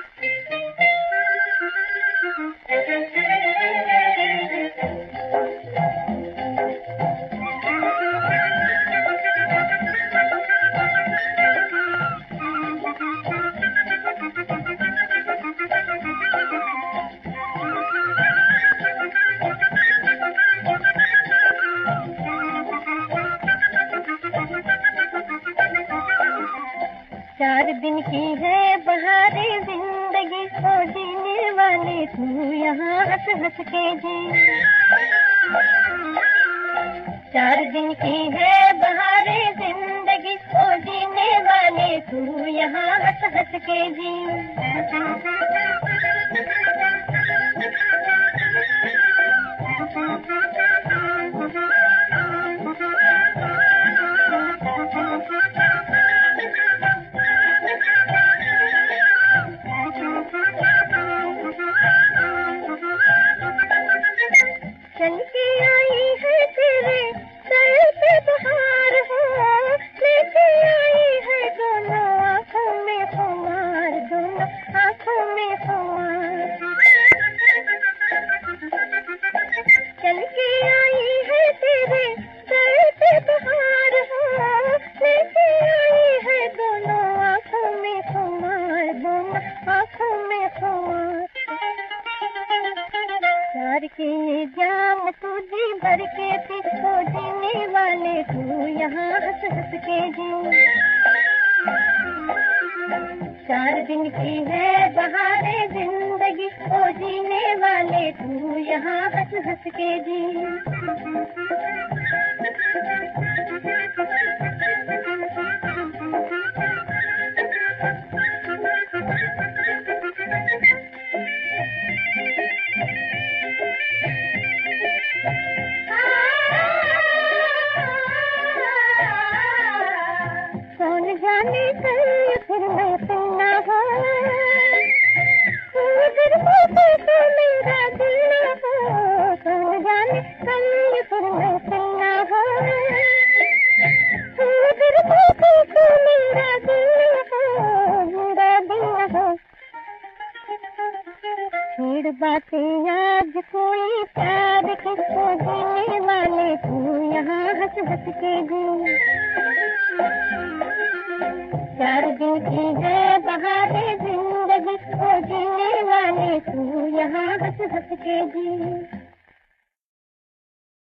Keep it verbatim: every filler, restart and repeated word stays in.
चार दिन की है बहारे जिंदगी को जीने वाले तू यहाँ हंस हंस के जी। चार दिन की है बहारे जिंदगी को जीने वाले तू यहाँ हंस हंस के जी। चल के आई है तेरे सर पे बहार हो, लेके आई है दोनों आँखों में खुमार, दोनों आँखों में खुमार। चल के आई है तेरे सर पे बहार हो, लेके आई है दोनों आँखों में खुमार, दोनों आँखों में खुमार। प्यार के ये जाम तुझे भर के पी को जीने वाले तू यहाँ हंस हंस के जी। चार दिन की है बहारे जिंदगी को जीने वाले तू यहाँ हंस हंस के जी। कौन जाने कल फिर मैं सुना हो, उधर मुझे तो मेरा दिल ना हो। कौन जाने कल फिर मैं सुना हो, उधर मुझे तो मेरा दिल ना हो, मेरा दिल ना हो। छोड़ बातें आज कोई प्यार किसको जीने वाले तू यहाँ हंस हंस के जी। चार दिन की है बहारे जिंदगी को जीने वाले तू यहाँ हंस हंस के जी।